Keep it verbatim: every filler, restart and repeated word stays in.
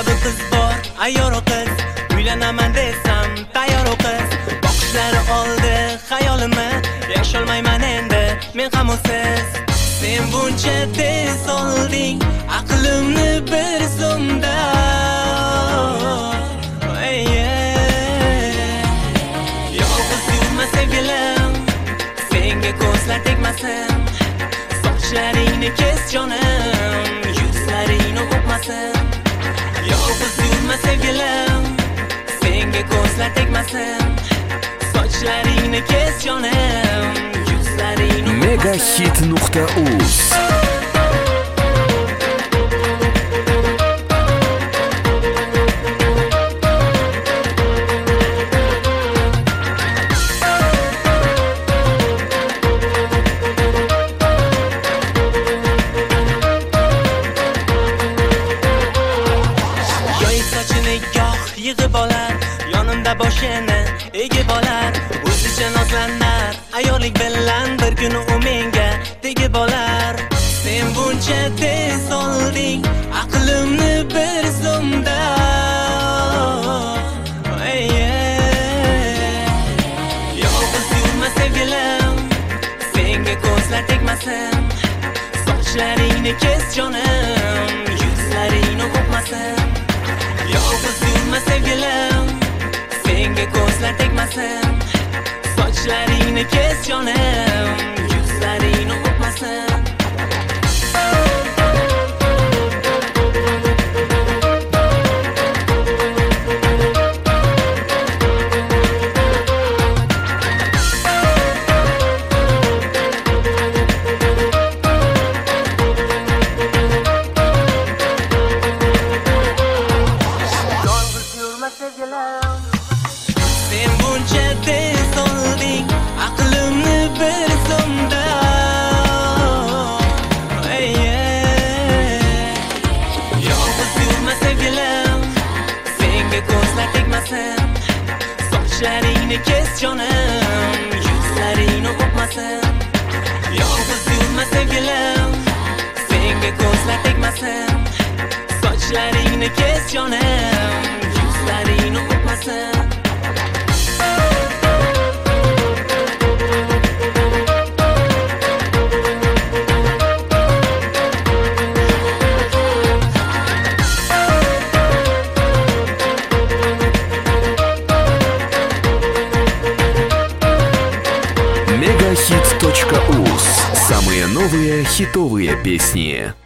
kabi qiz bor, ayyor qiz. Uylanaman desam tayyor qiz. Boqishlari oldi xayolimni, yasholmayman endi men ham usiz. Sen buncha tez olding aqlimni bir zumda. Yolg'iz yurma sevgilim, senga ko'zlar tegmasin. Sochlaringni kes jonim, yuzlaringni o'pmasin. Yolg'iz yurma sevgilim, senga ko'zlar tegmasin. Sochlaringni kes jonim, yuzlaringni o'pmasin. Megahit nuqta uz yig'ib olar, yonimda boshini egib olar. O'zicha nozlanar, ayyorlik bilan bir kuni u menga tegib olar. Sen buncha tez olding aqlimni bir zumda. Yolg'iz yurma sevgilim, senga ko'zlar tegmasin. Sochlaringni kes jonim, yuzlaringni o'pmasin. Yolg'iz yurma sevgilim, senga ko'zlar tegmasin. Sochlaringni kes jonim, yuzlaringni o'pmasin. Sen buncha tez olding aqlimni bir zumda. Yolg'iz yurma sevgilim, senga ko'zlar tegmasin. Sochlaringni kes jonim, yuzlaringni o'pmasin. Yolg'iz yurma sevgilim, senga ko'zlar tegmasin. Sochlaringni kes jonim, yuzlaringni o'pmasin. Megahit точка уз. Самые новые хитовые песни.